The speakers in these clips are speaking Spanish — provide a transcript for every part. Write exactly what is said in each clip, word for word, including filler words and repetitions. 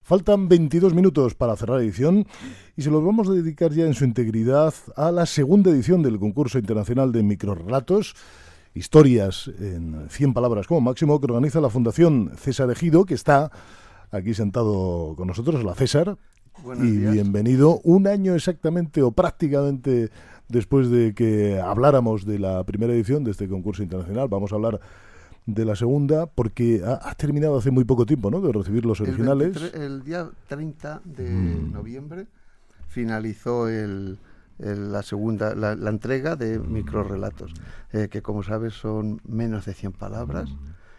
Faltan veintidós minutos para cerrar la edición y se los vamos a dedicar ya en su integridad a la segunda edición del concurso internacional de microrrelatos, historias en cien palabras como máximo, que organiza la Fundación César Ejido, que está aquí sentado con nosotros. Hola, César. Buenos y días. Bienvenido. Un año exactamente o prácticamente después de que habláramos de la primera edición de este concurso internacional, vamos a hablar de la segunda, porque ha, ha terminado hace muy poco tiempo, ¿no?, de recibir los originales. El, veintitrés, el día treinta de mm. noviembre finalizó el, el, la segunda la, la entrega de microrrelatos, eh, que como sabes son menos de cien palabras,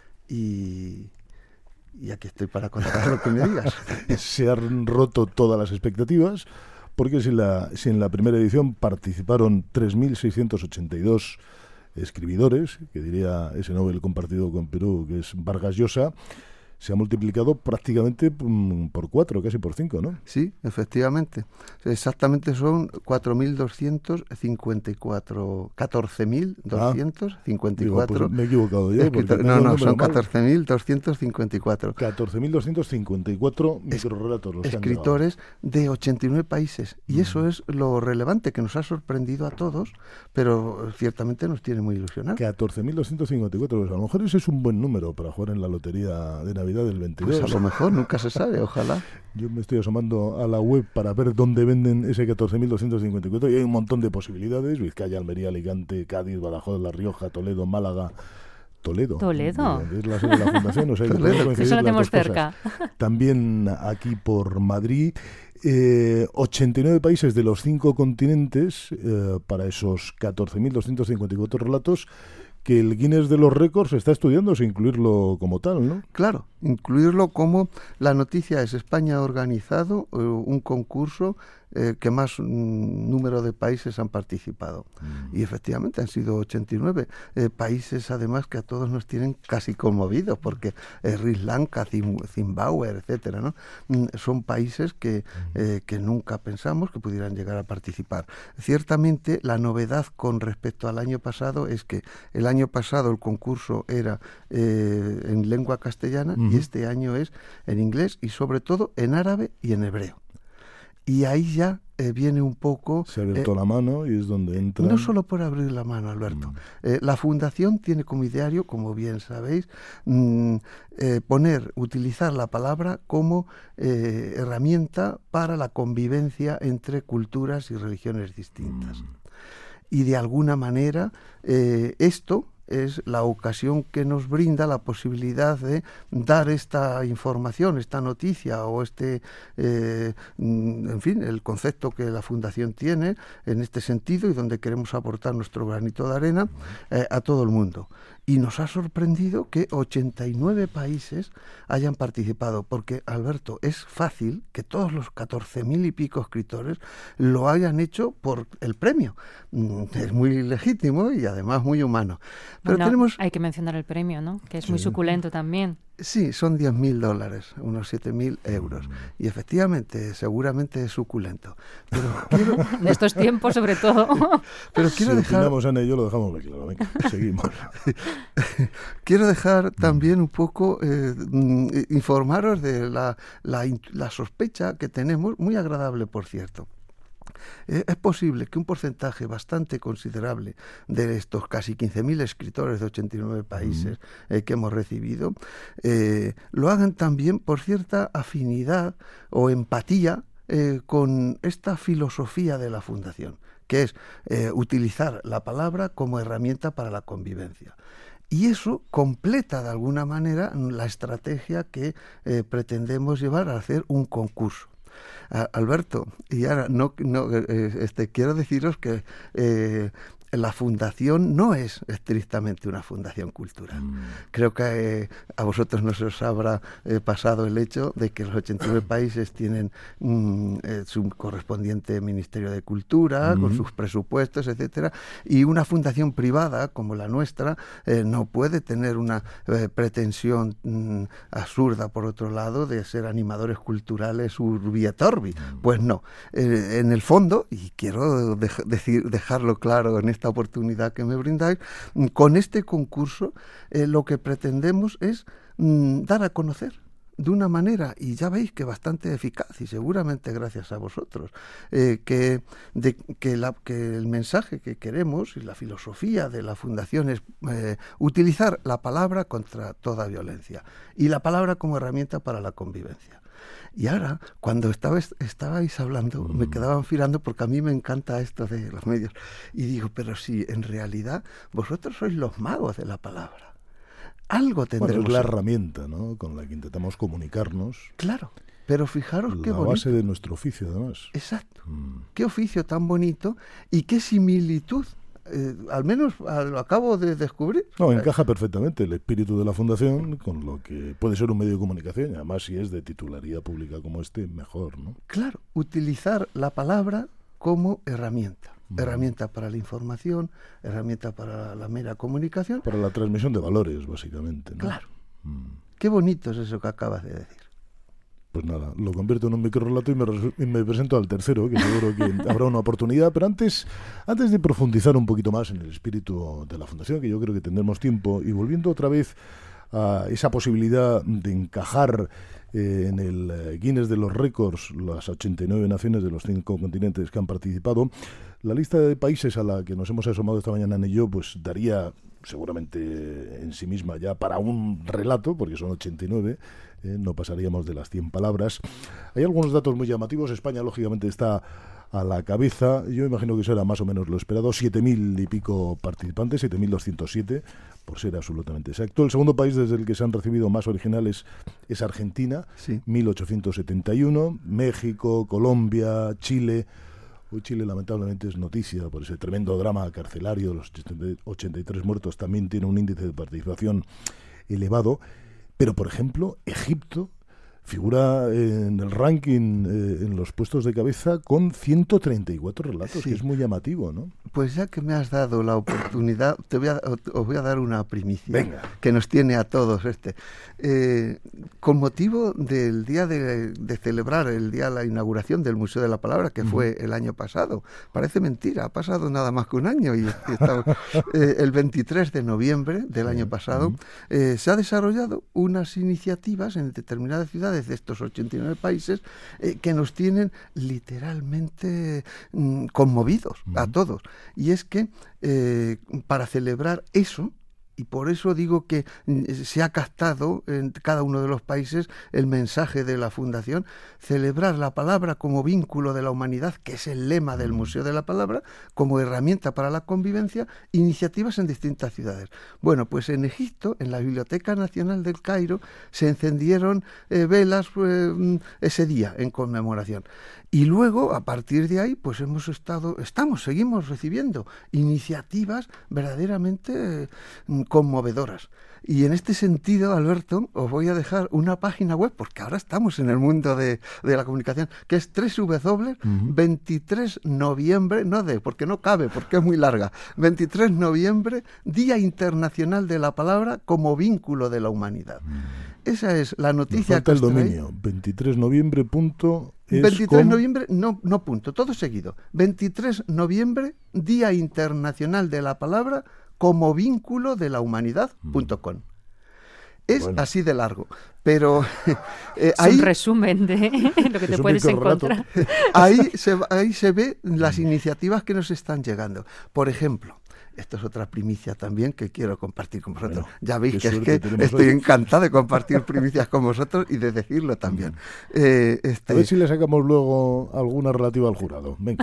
y, y aquí estoy para contar lo que me digas. Se han roto todas las expectativas, porque si, la, si en la primera edición participaron tres mil seiscientos ochenta y dos escribidores, que diría ese Nobel compartido con Perú, que es Vargas Llosa, se ha multiplicado prácticamente por cuatro, casi por cinco, ¿no? Sí, efectivamente. Exactamente son cuatro mil doscientos cincuenta y cuatro, catorce mil doscientos cincuenta y cuatro. Ah, digo, pues me he equivocado yo. Escritor, no, no, son catorce mil doscientos cincuenta y cuatro. catorce mil doscientos cincuenta y cuatro microrrelatos. Los escritores de ochenta y nueve países. Y mm. eso es lo relevante, que nos ha sorprendido a todos, pero ciertamente nos tiene muy ilusionados. catorce mil doscientos cincuenta y cuatro. Pues a lo mejor ese es un buen número para jugar en la lotería de Navidad del veintidós. Pues a lo mejor, nunca se sabe, ojalá. Yo me estoy asomando a la web para ver dónde venden ese catorce mil doscientos cincuenta y cuatro y hay un montón de posibilidades: Vizcaya, Almería, Alicante, Cádiz, Badajoz, La Rioja, Toledo, Málaga. Toledo. Toledo. Es la sede de la Fundación. O sea, Toledo. Eso lo tenemos cerca. También aquí por Madrid. Eh, ochenta y nueve países de los cinco continentes eh, para esos catorce mil doscientos cincuenta y cuatro relatos, que el Guinness de los récords está estudiando sin incluirlo como tal, ¿no? Claro, incluirlo como la noticia es: España ha organizado uh, un concurso eh, que más mm, número de países han participado. Mm. Y efectivamente han sido ochenta y nueve eh, países, además, que a todos nos tienen casi conmovidos, porque eh, Sri Lanka, Zim, Zimbabue, etcétera, ¿no? Mm, son países que, eh, que nunca pensamos que pudieran llegar a participar. Ciertamente, la novedad con respecto al año pasado es que el año pasado el concurso era eh, en lengua castellana, uh-huh. y este año es en inglés y sobre todo en árabe y en hebreo. Y ahí ya eh, viene un poco... Se ha abierto eh, la mano y es donde entra... No solo por abrir la mano, Alberto. Mm. Eh, la Fundación tiene como ideario, como bien sabéis, mm, eh, poner, utilizar la palabra como eh, herramienta para la convivencia entre culturas y religiones distintas. Mm. Y de alguna manera eh, esto es la ocasión que nos brinda la posibilidad de dar esta información, esta noticia o este, eh, en fin, el concepto que la Fundación tiene en este sentido y donde queremos aportar nuestro granito de arena eh, a todo el mundo. Y nos ha sorprendido que ochenta y nueve países hayan participado, porque, Alberto, es fácil que todos los catorce mil y pico escritores lo hayan hecho por el premio. Es muy legítimo y además muy humano. Pero bueno, tenemos... hay que mencionar el premio, ¿no?, que es sí. muy suculento también. Sí, son diez mil dólares, unos siete mil euros. Y efectivamente, seguramente es suculento. Pero quiero... En estos tiempos, sobre todo. Pero quiero si dejar... opinamos, Ana y yo, lo dejamos muy claro. Venga, seguimos. Quiero dejar también un poco, eh, informaros de la, la, la sospecha que tenemos, muy agradable, por cierto. Eh, es posible que un porcentaje bastante considerable de estos casi quince mil escritores de ochenta y nueve países eh, que hemos recibido eh, lo hagan también por cierta afinidad o empatía eh, con esta filosofía de la Fundación, que es eh, utilizar la palabra como herramienta para la convivencia. Y eso completa de alguna manera la estrategia que eh, pretendemos llevar a hacer un concurso. Alberto, y ahora no, no eh, este, quiero deciros que eh, la fundación no es estrictamente una fundación cultural. Mm. Creo que eh, a vosotros no se os habrá eh, pasado el hecho de que los ochenta y nueve países tienen mm, eh, su correspondiente Ministerio de Cultura, mm. con sus presupuestos, etcétera, y una fundación privada como la nuestra eh, no puede tener una eh, pretensión mm, absurda, por otro lado, de ser animadores culturales urbi et orbi. Mm. Pues no. Eh, en el fondo, y quiero de- decir, dejarlo claro en esta oportunidad que me brindáis, con este concurso eh, lo que pretendemos es mm, dar a conocer de una manera, y ya veis que bastante eficaz, y seguramente gracias a vosotros, eh, que, de, que, la, que el mensaje que queremos y la filosofía de la Fundación es eh, utilizar la palabra contra toda violencia y la palabra como herramienta para la convivencia. Y ahora, cuando estabais, estabais hablando, mm. me quedaban mirando porque a mí me encanta esto de los medios. Y digo, pero si en realidad vosotros sois los magos de la palabra. Algo tendremos. Bueno, es la herramienta, ¿no?, con la que intentamos comunicarnos. Claro, pero fijaros qué bonito. La base de nuestro oficio, además. Exacto. Mm. Qué oficio tan bonito y qué similitud. Eh, al menos a, lo acabo de descubrir. No, encaja perfectamente el espíritu de la Fundación con lo que puede ser un medio de comunicación, y además si es de titularidad pública como este, mejor, ¿no? Claro, utilizar la palabra como herramienta. Mm. Herramienta para la información, herramienta para la mera comunicación. Para la transmisión de valores, básicamente, ¿no? Claro. Mm. Qué bonito es eso que acabas de decir. Pues nada, lo convierto en un microrelato y me, y me presento al tercero, que seguro que habrá una oportunidad. Pero antes, antes de profundizar un poquito más en el espíritu de la Fundación, que yo creo que tendremos tiempo, y volviendo otra vez a esa posibilidad de encajar eh, en el eh, Guinness de los récords las ochenta y nueve naciones de los cinco continentes que han participado, la lista de países a la que nos hemos asomado esta mañana en ello, pues daría seguramente en sí misma ya para un relato, porque son ochenta y nueve, eh, no pasaríamos de las cien palabras. Hay algunos datos muy llamativos. España, lógicamente, está a la cabeza. Yo imagino que será más o menos lo esperado. siete mil y pico participantes, siete mil doscientos siete, por ser absolutamente exacto. El segundo país desde el que se han recibido más originales es Argentina, sí. mil ochocientos setenta y uno. México, Colombia, Chile. Hoy Chile lamentablemente es noticia por ese tremendo drama carcelario, los ochenta y tres muertos, también tiene un índice de participación elevado. Pero, por ejemplo, Egipto figura en el ranking, eh, en los puestos de cabeza, con ciento treinta y cuatro relatos, sí. que es muy llamativo, ¿no? Pues ya que me has dado la oportunidad, te voy a, os voy a dar una primicia. Venga. Que nos tiene a todos este. Eh, con motivo del día de, de celebrar el día de la inauguración del Museo de la Palabra, que uh-huh. fue el año pasado, parece mentira, ha pasado nada más que un año, y, y estamos, eh, el veintitrés de noviembre del año pasado, uh-huh. eh, se ha desarrollado unas iniciativas en determinadas ciudades de estos ochenta y nueve países eh, que nos tienen literalmente mm, conmovidos uh-huh. a todos. Y es que eh, para celebrar eso, y por eso digo que se ha captado en cada uno de los países el mensaje de la Fundación, celebrar la palabra como vínculo de la humanidad, que es el lema del Museo de la Palabra, como herramienta para la convivencia, iniciativas en distintas ciudades. Bueno, pues en Egipto, en la Biblioteca Nacional del Cairo, se encendieron eh, velas eh, ese día en conmemoración. Y luego, a partir de ahí, pues hemos estado, estamos, seguimos recibiendo iniciativas verdaderamente eh, conmovedoras. Y en este sentido, Alberto, os voy a dejar una página web, porque ahora estamos en el mundo de, de la comunicación, que es doble u doble u doble u punto veintitrés de noviembre, no de, porque no cabe, porque es muy larga, veintitrés de noviembre, Día Internacional de la Palabra como vínculo de la humanidad. Esa es la noticia. Nos falta el dominio, veintitrés de noviembre punto es veintitrés de com... noviembre, no, no punto, todo seguido. veintitrés de noviembre, Día Internacional de la Palabra como vínculo de la humanidad punto com. Es bueno. así de largo, pero eh, es ahí, un resumen de lo que te puedes encontrar. Ahí se, ahí se ve las iniciativas que nos están llegando. Por ejemplo, esto es otra primicia también que quiero compartir con vosotros. Bueno, ya veis que es que estoy hoy. encantado de compartir primicias con vosotros y de decirlo también. Eh, este... A ver si le sacamos luego alguna relativa al jurado. Venga.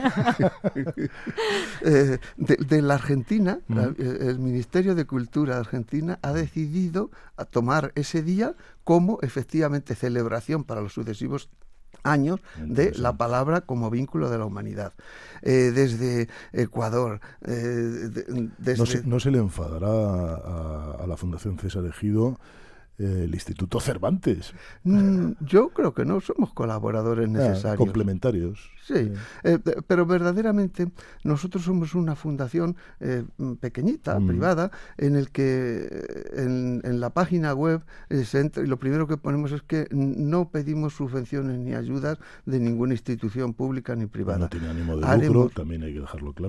eh, de, de la Argentina, uh-huh. la, el Ministerio de Cultura de Argentina ha decidido a tomar ese día como efectivamente celebración para los sucesivos años de la palabra como vínculo de la humanidad. Eh, desde Ecuador, eh, de, desde... No, se, no se le enfadará a, a la Fundación César Ejido eh, el Instituto Cervantes. Mm, yo creo que no, somos colaboradores necesarios. Ah, complementarios. Sí, sí. Eh, pero verdaderamente nosotros somos una fundación eh, pequeñita, mm. privada, en el que en, en la página web eh, se entra, y lo primero que ponemos es que no pedimos subvenciones ni ayudas de ninguna institución pública ni privada. No tiene ánimo de Haremos, lucro, también hay que dejarlo claro.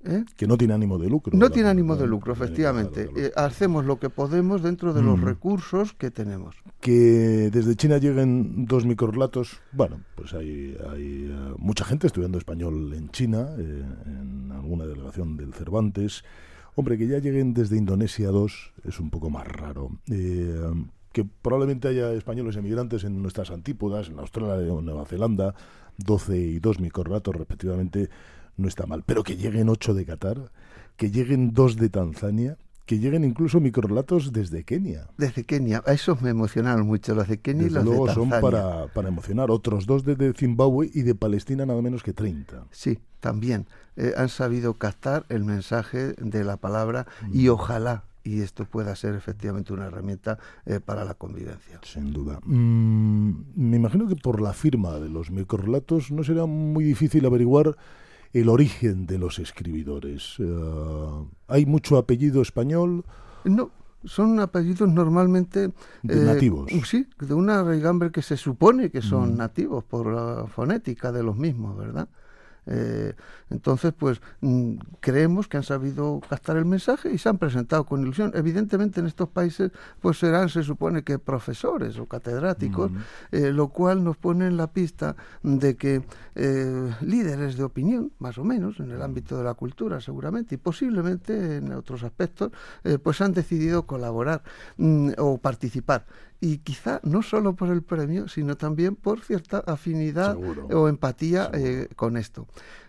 ¿Eh? Que no tiene ánimo de lucro. No tiene ánimo de lucro, efectivamente. Eh, hacemos lo que podemos dentro de los mm. recursos que tenemos. Que desde China lleguen dos microrelatos, bueno, pues hay, hay uh, mucha gente estudiando español en China, eh, en alguna delegación del Cervantes. Hombre, que ya lleguen desde Indonesia dos es un poco más raro. Eh, que probablemente haya españoles emigrantes en nuestras antípodas, en Australia o Nueva Zelanda, doce y dos microrelatos respectivamente, no está mal. Pero que lleguen ocho de Qatar, que lleguen dos de Tanzania, que lleguen incluso microrelatos desde Kenia. Desde Kenia, a esos me emocionaron mucho, los de Kenia desde y los luego de Tanzania. Son para, para emocionar. Otros dos desde Zimbabue y de Palestina nada menos que treinta. Sí, también eh, han sabido captar el mensaje de la palabra mm. y ojalá y esto pueda ser efectivamente una herramienta eh, para la convivencia. Sin duda. Mm, me imagino que por la firma de los microrelatos no será muy difícil averiguar el origen de los escribidores. Uh, ¿Hay mucho apellido español? No, son apellidos normalmente... De eh, nativos. Sí, de una raigambre que se supone que son mm. nativos por la fonética de los mismos, ¿verdad? Eh, entonces, pues mm, creemos que han sabido captar el mensaje y se han presentado con ilusión. Evidentemente en estos países pues serán, se supone que profesores o catedráticos, mm. eh, lo cual nos pone en la pista de que eh, líderes de opinión, más o menos, en el ámbito de la cultura seguramente, y posiblemente en otros aspectos, eh, pues han decidido colaborar mm, o participar. Y quizá no solo por el premio, sino también por cierta afinidad Seguro. o empatía eh, con esto.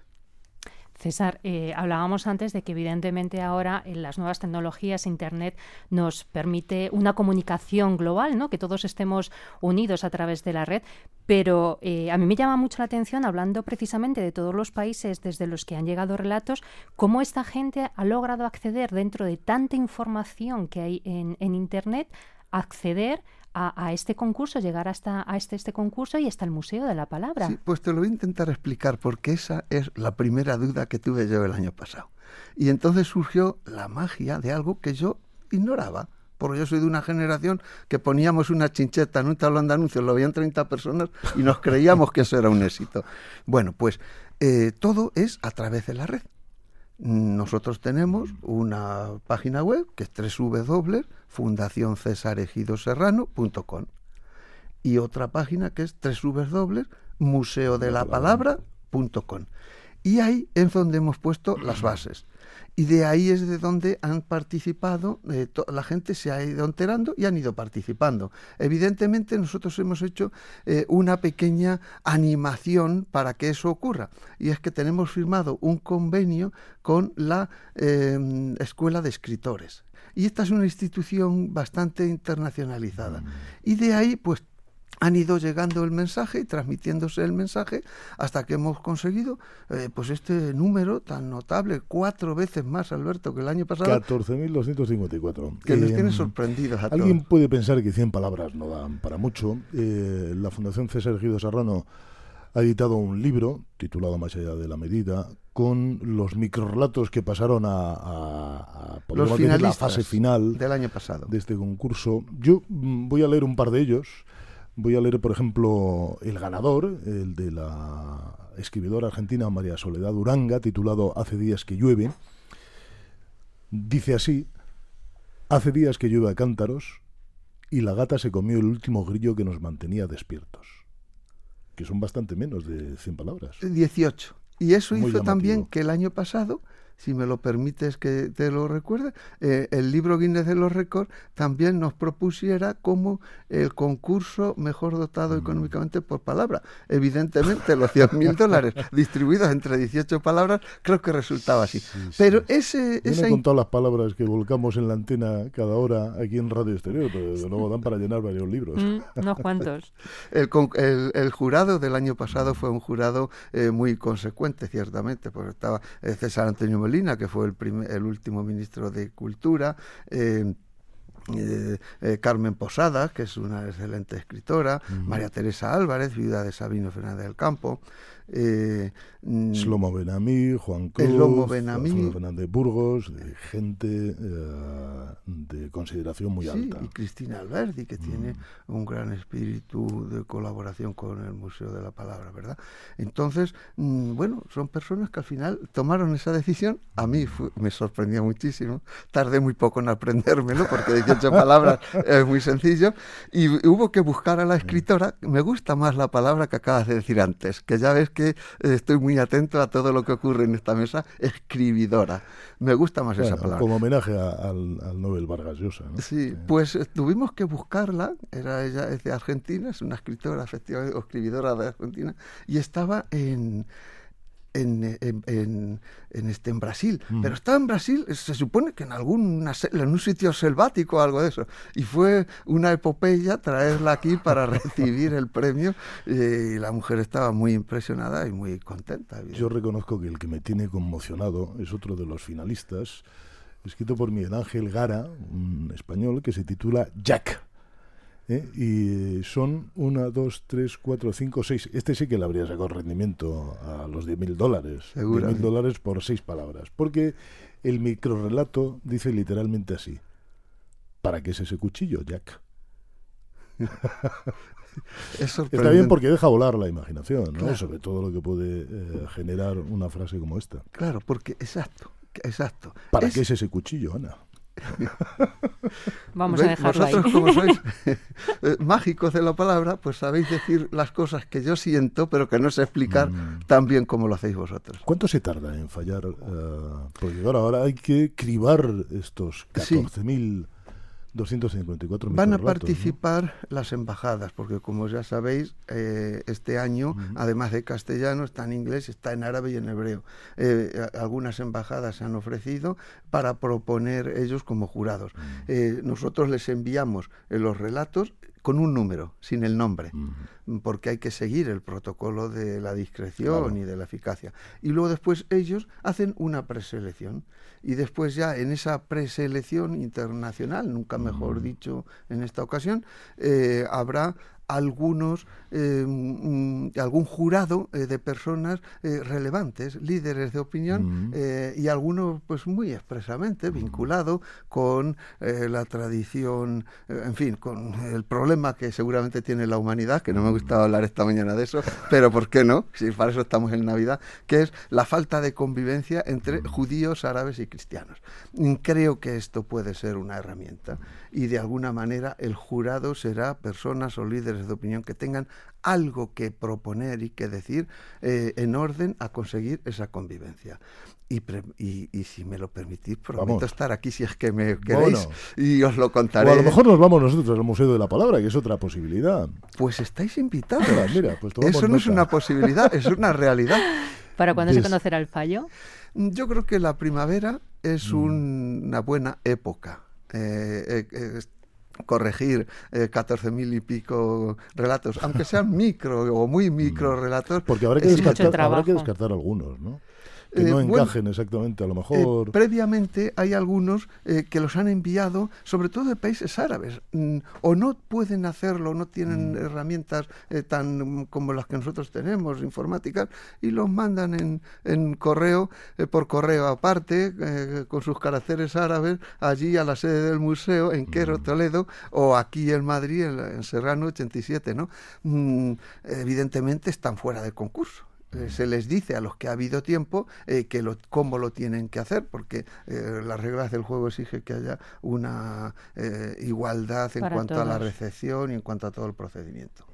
César, eh, hablábamos antes de que evidentemente ahora en las nuevas tecnologías, Internet nos permite una comunicación global, ¿no? Que todos estemos unidos a través de la red, pero eh, a mí me llama mucho la atención, hablando precisamente de todos los países desde los que han llegado relatos, cómo esta gente ha logrado acceder dentro de tanta información que hay en, en Internet, acceder A, a este concurso, llegar hasta a este, este concurso y hasta el Museo de la Palabra. Sí, pues te lo voy a intentar explicar porque esa es la primera duda que tuve yo el año pasado. Y entonces surgió la magia de algo que yo ignoraba, porque yo soy de una generación que poníamos una chincheta en un tablón de anuncios, lo veían treinta personas y nos creíamos que eso era un éxito. Bueno, pues eh, todo es a través de la red. Nosotros tenemos una página web que es doble u doble u doble u punto fundación césar ejido serrano punto com y otra página que es doble u doble u doble u punto museo de la palabra punto com, y ahí es donde hemos puesto las bases. Y de ahí es de donde han participado, eh, to- la gente se ha ido enterando y han ido participando. Evidentemente nosotros hemos hecho eh, una pequeña animación para que eso ocurra. Y es que tenemos firmado un convenio con la eh, Escuela de Escritores. Y esta es una institución bastante internacionalizada. Y de ahí, pues, han ido llegando el mensaje y transmitiéndose el mensaje hasta que hemos conseguido eh, pues este número tan notable, cuatro veces más, Alberto, que el año pasado. catorce mil doscientos cincuenta y cuatro. Que eh, nos tiene sorprendidos a Alguien todos. puede pensar que cien palabras no dan para mucho. Eh, la Fundación César Ejido Serrano ha editado un libro titulado Más allá de la medida, con los microrelatos que pasaron a, a, a los finalistas la fase final del año pasado de este concurso. Yo mm, voy a leer un par de ellos. Voy a leer, por ejemplo, el ganador, el de la escribidora argentina María Soledad Uranga, titulado Hace días que llueve. Dice así: hace días que llueve a cántaros y la gata se comió el último grillo que nos mantenía despiertos. Que son bastante menos de cien palabras. dieciocho. Y eso Muy hizo llamativo. también que el año pasado, si me lo permites que te lo recuerde, eh, el libro Guinness de los Récords también nos propusiera como el concurso mejor dotado mm. económicamente por palabra. Evidentemente los cien mil dólares distribuidos entre dieciocho palabras creo que resultaba así. Sí, sí. Pero ese... Yo esa no he contado las palabras que volcamos en la antena cada hora aquí en Radio Exterior, pero desde luego dan para llenar varios libros. Mm, unos cuantos. El, el, el jurado del año pasado fue un jurado eh, muy consecuente, ciertamente, porque estaba eh, César Antonio Molina, que fue el, primer, el último ministro de Cultura, eh, Eh, eh, Carmen Posada, que es una excelente escritora, uh-huh. María Teresa Álvarez, viuda de Sabino Fernández del Campo, eh, Shlomo Ben-Ami, Juan Cruz, Shlomo Ben-Ami, Alfonso Fernández Burgos, de gente eh, de consideración muy sí, alta. Y Cristina Alberdi, que mm. tiene un gran espíritu de colaboración con el Museo de la Palabra, ¿verdad? Entonces, mm, bueno, son personas que al final tomaron esa decisión. A mí fue, me sorprendió muchísimo. Tardé muy poco en aprendérmelo, porque dieciocho palabras es muy sencillo. Y hubo que buscar a la escritora. Me gusta más la palabra que acabas de decir antes, que ya ves que estoy muy atento a todo lo que ocurre en esta mesa, escribidora. Me gusta más bueno, esa palabra. Como homenaje a, al, al Nobel Vargas Llosa, ¿no? Sí, sí, pues eh, tuvimos que buscarla, era ella es de Argentina, es una escritora, efectivamente, o escribidora de Argentina, y estaba en... En, en, en, en, este, en Brasil, mm. pero estaba en Brasil, se supone que en algún en un sitio selvático o algo de eso, y fue una epopeya traerla aquí para recibir el premio, eh, y la mujer estaba muy impresionada y muy contenta. Yo reconozco que el que me tiene conmocionado es otro de los finalistas, escrito por Miguel Ángel Gara, un español, que se titula Jack. ¿Eh? Y son una, dos, tres, cuatro, cinco, seis. Este sí que le habría sacado rendimiento a los diez mil dólares. diez mil dólares por seis palabras. Porque el microrrelato dice literalmente así: ¿para qué es ese cuchillo, Jack? Es Está bien porque deja volar la imaginación, ¿no? Claro. Sobre todo lo que puede eh, generar una frase como esta. Claro, porque exacto, exacto. ¿Para es... qué es ese cuchillo, Ana? Vamos a dejarlo Vosotros, ahí. como sois eh, mágicos de la palabra, pues sabéis decir las cosas que yo siento, pero que no sé explicar mm. tan bien como lo hacéis vosotros. ¿Cuánto se tarda en fallar? Uh, porque ahora, ahora hay que cribar estos catorce mil doscientos cincuenta y cuatro Van a participar, ¿no?, las embajadas, porque como ya sabéis, eh, este año, uh-huh. además de castellano, está en inglés, está en árabe y en hebreo. Eh, algunas embajadas se han ofrecido para proponer ellos como jurados. Uh-huh. Eh, nosotros les enviamos eh, los relatos con un número, sin el nombre, uh-huh. porque hay que seguir el protocolo de la discreción, claro, y de la eficacia. Y luego después ellos hacen una preselección, y después ya en esa preselección internacional, nunca mejor uh-huh. dicho en esta ocasión, eh, habrá algunos eh, mm, algún jurado eh, de personas eh, relevantes, líderes de opinión, uh-huh. eh, y algunos pues muy expresamente uh-huh. vinculado con eh, la tradición, eh, en fin, con el problema que seguramente tiene la humanidad, que no me ha gustado hablar esta mañana de eso, pero ¿por qué no? Si para eso estamos en Navidad, que es la falta de convivencia entre uh-huh. judíos, árabes y cristianos. Creo que esto puede ser una herramienta, y de alguna manera el jurado será personas o líderes de opinión que tengan algo que proponer y que decir eh, en orden a conseguir esa convivencia. Y, pre- y, y si me lo permitís, prometo vamos. estar aquí si es que me queréis, bueno, y os lo contaré. O a lo mejor nos vamos nosotros al Museo de la Palabra, que es otra posibilidad. Pues estáis invitados. Mira, mira, pues eso no nota. Es una posibilidad, es una realidad. ¿Para cuándo Des... se conocerá el fallo? Yo creo que la primavera es mm. un, una buena época. Eh, eh, eh, corregir eh, catorce mil y pico relatos, aunque sean micro o muy micro relatos. Porque habrá que, descartar, habrá que descartar algunos, ¿no? Que no eh, encajen bueno, exactamente, a lo mejor. Eh, previamente hay algunos eh, que los han enviado, sobre todo de países árabes, mm, o no pueden hacerlo, no tienen mm. herramientas eh, tan como las que nosotros tenemos, informáticas, y los mandan en, en correo, eh, por correo aparte, eh, con sus caracteres árabes, allí a la sede del museo, en Quero, mm. Toledo, o aquí en Madrid, en, en Serrano ochenta y siete, ¿no? Mm, evidentemente están fuera de concurso. Se les dice a los que ha habido tiempo eh, que lo, cómo lo tienen que hacer, porque eh, las reglas del juego exigen que haya una eh, igualdad en Para cuanto todos. a la recepción y en cuanto a todo el procedimiento.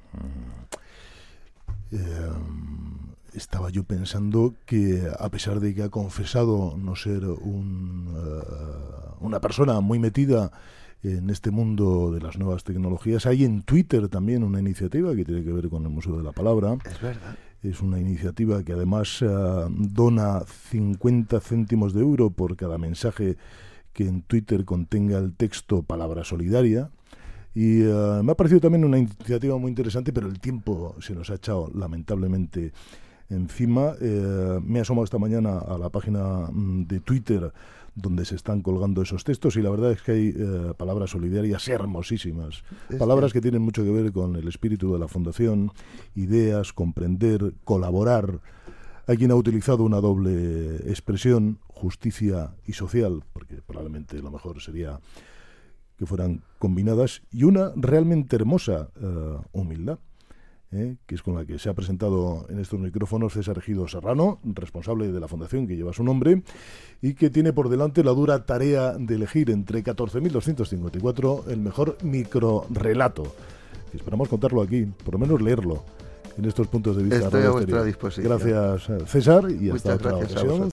Uh, eh, estaba yo pensando que, a pesar de que ha confesado no ser un, uh, una persona muy metida en este mundo de las nuevas tecnologías, hay en Twitter también una iniciativa que tiene que ver con el Museo de la Palabra. Es verdad. Es una iniciativa que además uh, dona cincuenta céntimos de euro por cada mensaje que en Twitter contenga el texto Palabra Solidaria. Y uh, me ha parecido también una iniciativa muy interesante, pero el tiempo se nos ha echado lamentablemente encima. Eh, me he asomado esta mañana a la página mm, de Twitter donde se están colgando esos textos y la verdad es que hay eh, palabras solidarias hermosísimas, es palabras que tienen mucho que ver con el espíritu de la Fundación, ideas, comprender, colaborar. Hay quien ha utilizado una doble expresión, justicia y social, porque probablemente lo mejor sería que fueran combinadas, y una realmente hermosa, uh, humildad, ¿eh? que es con la que se ha presentado en estos micrófonos César Egido Serrano, responsable de la fundación que lleva su nombre, y que tiene por delante la dura tarea de elegir entre catorce mil doscientos cincuenta y cuatro el mejor microrrelato. Y esperamos contarlo aquí, por lo menos leerlo en estos puntos de vista. Estoy a vuestra disposición. Gracias, César, y Muchas hasta otra gracias ocasión.